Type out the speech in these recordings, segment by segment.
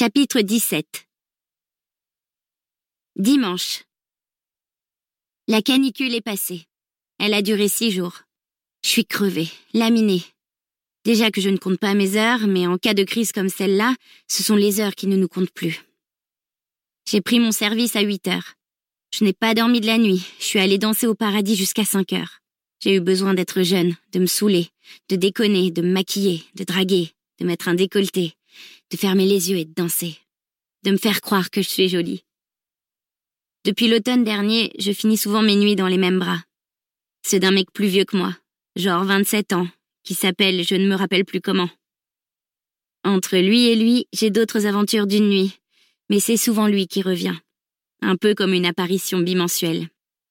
Chapitre 17. Dimanche. La canicule est passée. Elle a duré 6 jours. Je suis crevée, laminée. Déjà que je ne compte pas mes heures, mais en cas de crise comme celle-là, ce sont les heures qui ne nous comptent plus. J'ai pris mon service à 8 heures. Je n'ai pas dormi de la nuit. Je suis allée danser au paradis jusqu'à 5 heures. J'ai eu besoin d'être jeune, de me saouler, de déconner, de me maquiller, de draguer, de mettre un décolleté, de fermer les yeux et de danser, de me faire croire que je suis jolie. Depuis l'automne dernier, je finis souvent mes nuits dans les mêmes bras. Ceux d'un mec plus vieux que moi, genre 27 ans, qui s'appelle je ne me rappelle plus comment. Entre lui et lui, j'ai d'autres aventures d'une nuit, mais c'est souvent lui qui revient, un peu comme une apparition bimensuelle.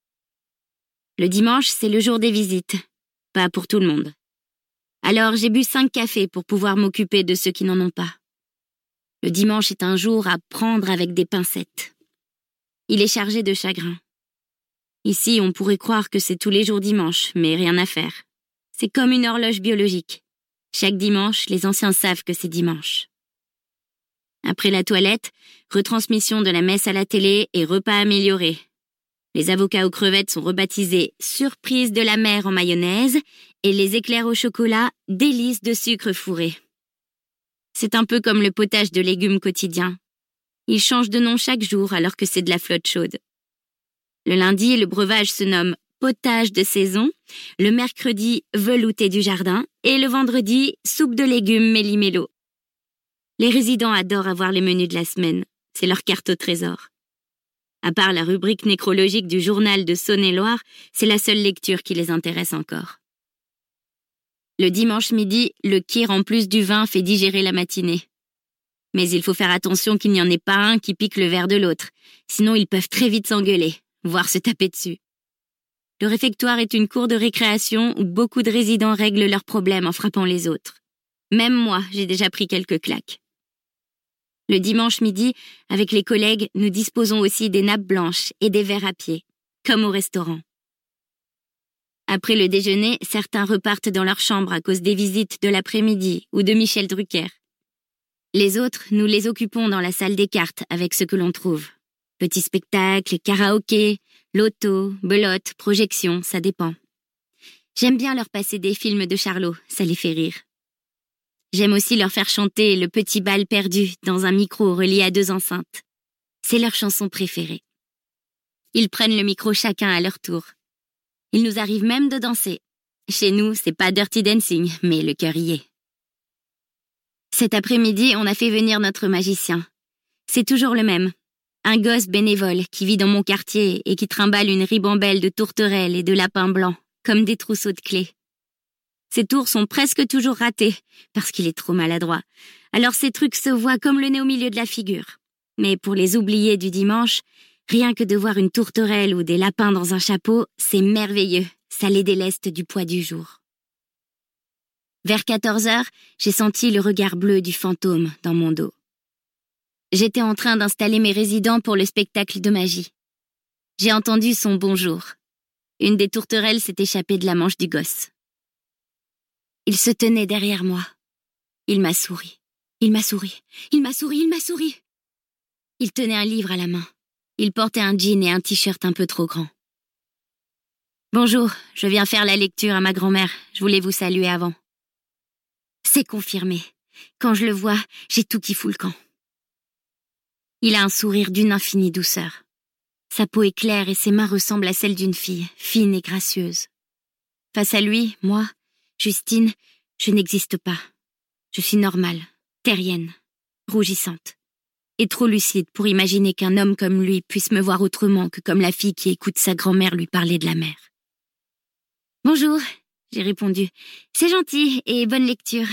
Le dimanche, c'est le jour des visites, pas pour tout le monde. Alors j'ai bu 5 cafés pour pouvoir m'occuper de ceux qui n'en ont pas. Le dimanche est un jour à prendre avec des pincettes. Il est chargé de chagrin. Ici, on pourrait croire que c'est tous les jours dimanche, mais rien à faire. C'est comme une horloge biologique. Chaque dimanche, les anciens savent que c'est dimanche. Après la toilette, retransmission de la messe à la télé et repas amélioré. Les avocats aux crevettes sont rebaptisés surprise de la mer en mayonnaise et les éclairs au chocolat délices de sucre fourré. C'est un peu comme le potage de légumes quotidien. Il change de nom chaque jour alors que c'est de la flotte chaude. Le lundi, le breuvage se nomme potage de saison, le mercredi, velouté du jardin et le vendredi, soupe de légumes méli-mélo. Les résidents adorent avoir les menus de la semaine. C'est leur carte au trésor. À part la rubrique nécrologique du journal de Saône-et-Loire, c'est la seule lecture qui les intéresse encore. Le dimanche midi, le kir en plus du vin fait digérer la matinée. Mais il faut faire attention qu'il n'y en ait pas un qui pique le verre de l'autre, sinon ils peuvent très vite s'engueuler, voire se taper dessus. Le réfectoire est une cour de récréation où beaucoup de résidents règlent leurs problèmes en frappant les autres. Même moi, j'ai déjà pris quelques claques. Le dimanche midi, avec les collègues, nous disposons aussi des nappes blanches et des verres à pied, comme au restaurant. Après le déjeuner, certains repartent dans leur chambre à cause des visites de l'après-midi ou de Michel Drucker. Les autres, nous les occupons dans la salle des cartes avec ce que l'on trouve. Petits spectacles, karaoké, loto, belote, projection, ça dépend. J'aime bien leur passer des films de Charlot, ça les fait rire. J'aime aussi leur faire chanter Le Petit Bal Perdu dans un micro relié à 2 enceintes. C'est leur chanson préférée. Ils prennent le micro chacun à leur tour. Il nous arrive même de danser. Chez nous, c'est pas dirty dancing, mais le cœur y est. Cet après-midi, on a fait venir notre magicien. C'est toujours le même. Un gosse bénévole qui vit dans mon quartier et qui trimballe une ribambelle de tourterelles et de lapins blancs, comme des trousseaux de clés. Ces tours sont presque toujours ratés, parce qu'il est trop maladroit. Alors ces trucs se voient comme le nez au milieu de la figure. Mais pour les oubliés du dimanche, rien que de voir une tourterelle ou des lapins dans un chapeau, c'est merveilleux, ça les déleste du poids du jour. Vers 14 heures, j'ai senti le regard bleu du fantôme dans mon dos. J'étais en train d'installer mes résidents pour le spectacle de magie. J'ai entendu son bonjour. Une des tourterelles s'est échappée de la manche du gosse. Il se tenait derrière moi. Il m'a souri. Il m'a souri. Il m'a souri. Il m'a souri. Il tenait un livre à la main. Il portait un jean et un t-shirt un peu trop grand. Bonjour, je viens faire la lecture à ma grand-mère. Je voulais vous saluer avant. C'est confirmé. Quand je le vois, j'ai tout qui fout le camp. Il a un sourire d'une infinie douceur. Sa peau est claire et ses mains ressemblent à celles d'une fille, fine et gracieuse. Face à lui, moi, Justine, je n'existe pas. Je suis normale, terrienne, rougissante, et trop lucide pour imaginer qu'un homme comme lui puisse me voir autrement que comme la fille qui écoute sa grand-mère lui parler de la mer. Bonjour, j'ai répondu. C'est gentil et bonne lecture.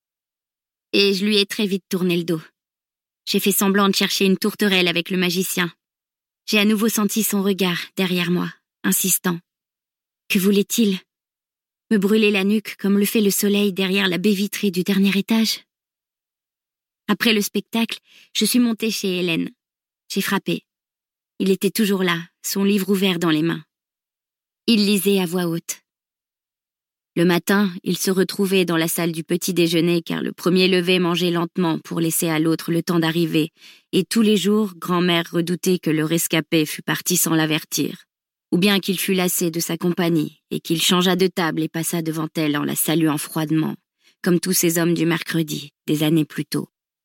Et je lui ai très vite tourné le dos. J'ai fait semblant de chercher une tourterelle avec le magicien. J'ai à nouveau senti son regard derrière moi, insistant. Que voulait-il ? Me brûler la nuque comme le fait le soleil derrière la baie vitrée du dernier étage ? Après le spectacle, je suis montée chez Hélène. J'ai frappé. Il était toujours là, son livre ouvert dans les mains. Il lisait à voix haute. Le matin, ils se retrouvaient dans la salle du petit déjeuner car le premier levait mangeait lentement pour laisser à l'autre le temps d'arriver, et tous les jours, grand-mère redoutait que le rescapé fût parti sans l'avertir, ou bien qu'il fût lassé de sa compagnie et qu'il changeât de table et passa devant elle en la saluant froidement, comme tous ces hommes du mercredi, des années plus tôt.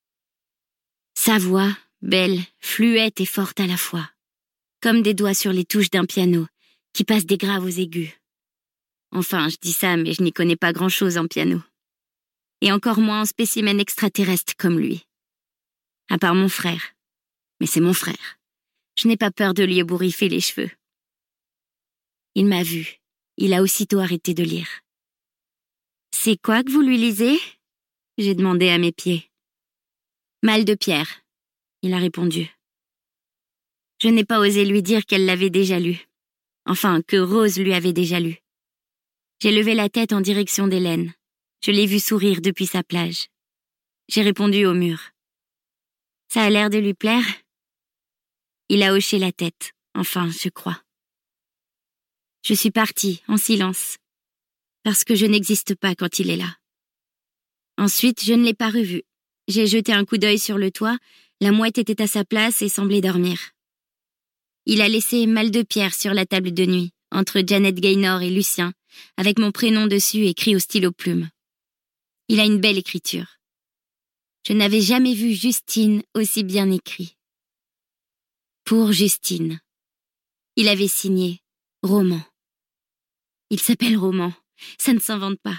Sa voix, belle, fluette et forte à la fois, comme des doigts sur les touches d'un piano, qui passe des graves aux aigus. Enfin, je dis ça, mais je n'y connais pas grand-chose en piano. Et encore moins en spécimen extraterrestre comme lui. À part mon frère. Mais c'est mon frère. Je n'ai pas peur de lui ébouriffer les cheveux. Il m'a vu. Il a aussitôt arrêté de lire. « C'est quoi que vous lui lisez ?» j'ai demandé à mes pieds. « Mal de Pierre », il a répondu. Je n'ai pas osé lui dire qu'elle l'avait déjà lu. Enfin, que Rose lui avait déjà lu. J'ai levé la tête en direction d'Hélène. Je l'ai vue sourire depuis sa plage. J'ai répondu au mur. « Ça a l'air de lui plaire ?» Il a hoché la tête, enfin, je crois. Je suis partie, en silence, parce que je n'existe pas quand il est là. Ensuite, je ne l'ai pas revu. J'ai jeté un coup d'œil sur le toit, la mouette était à sa place et semblait dormir. Il a laissé Mal de Pierre sur la table de nuit, entre Janet Gaynor et Lucien, avec mon prénom dessus écrit au stylo plume. Il a une belle écriture. Je n'avais jamais vu Justine aussi bien écrit. Pour Justine. Il avait signé Roman. Il s'appelle Roman, ça ne s'invente pas.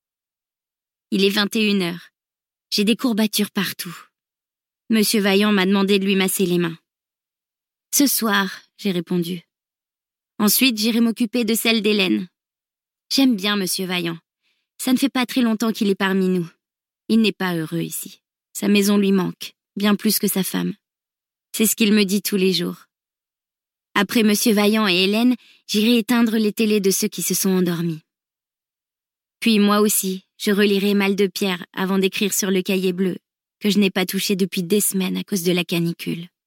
Il est 21h. J'ai des courbatures partout. Monsieur Vaillant m'a demandé de lui masser les mains. Ce soir, j'ai répondu. Ensuite, j'irai m'occuper de celle d'Hélène. J'aime bien Monsieur Vaillant. Ça ne fait pas très longtemps qu'il est parmi nous. Il n'est pas heureux ici. Sa maison lui manque, bien plus que sa femme. C'est ce qu'il me dit tous les jours. Après Monsieur Vaillant et Hélène, j'irai éteindre les télés de ceux qui se sont endormis. Puis moi aussi, je relirai Mal de Pierre avant d'écrire sur le cahier bleu, que je n'ai pas touché depuis des semaines à cause de la canicule.